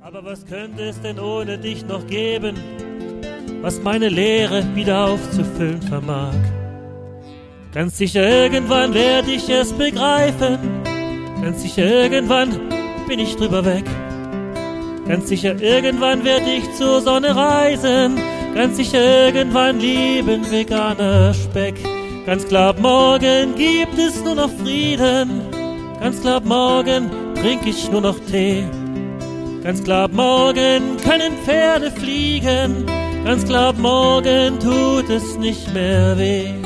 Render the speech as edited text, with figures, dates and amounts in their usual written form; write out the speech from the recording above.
Aber was könnte es denn ohne dich noch geben, was meine Leere wieder aufzufüllen vermag? Ganz sicher irgendwann werde ich es begreifen, ganz sicher irgendwann bin ich drüber weg. Ganz sicher irgendwann werde ich zur Sonne reisen, ganz sicher irgendwann lieben veganer Speck. Ganz klar, ab morgen gibt es nur noch Frieden, ganz klar, ab morgen trink ich nur noch Tee. Ganz klar, ab morgen können Pferde fliegen, ganz klar, ab morgen tut es nicht mehr weh.